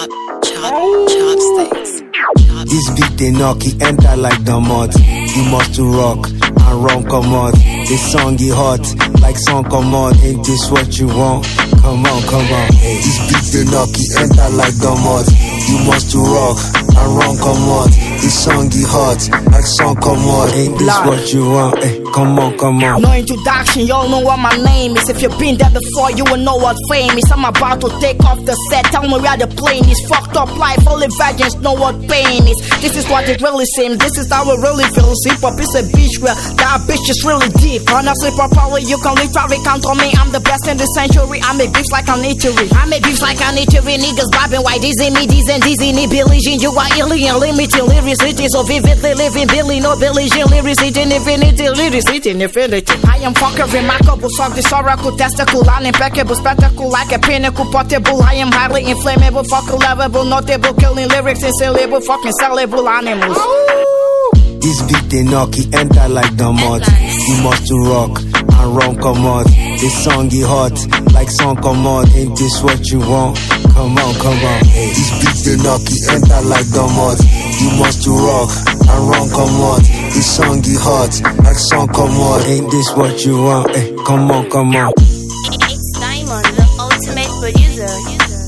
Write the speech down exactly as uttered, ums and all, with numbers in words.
chop, chop, chopsticks. This beat they knock, he enter like the mud. You must to rock and run come out. This song he hot, like song come out. Ain't this what you want? Come on, come on. Hey. This beat they knock, he enter like the mud. You must to rock and run come out. This song he hot, like song come out. Ain't this what you want? Hey, come on, come on. No introduction, y'all know what my name is. If you've been there before, you will know what fame is. I'm about to take off the set. Tell me where the plane is. Fucked up life, only virgins know what pain is. This is what it really seems. This is how it really feels. Hip hop is a beach where that bitch is really deep. Honestly, properly, you can literally count on me. I'm the best in the century. I make beats like an eatery. I make beats like an eatery. Niggas bobbing white, dizzy me, dizzy, dizzy, ni Billie Jean. You are alien, limiting lyricity. So vividly living Billy, no Billie Jean. Lyricity, infinity, lyricity, infinity. I am fucking remarkable, so historical, testicle, impeccable, spectacle, like a pinnacle, portable. I am highly inflammable, fucking lovable, notable, killing lyrics, insalable, fucking sellable animals. This beat they knock, he enter like the mud. You must to rock and run come out. This song he hot, like song come out. Ain't this what you want? Come on, come on. Hey. This beat they knock, he enter like the mud. You must to rock and run come out. This song he hot, like song come out. Ain't this what you want? Hey, come on, come on. It's Diamond, the ultimate producer.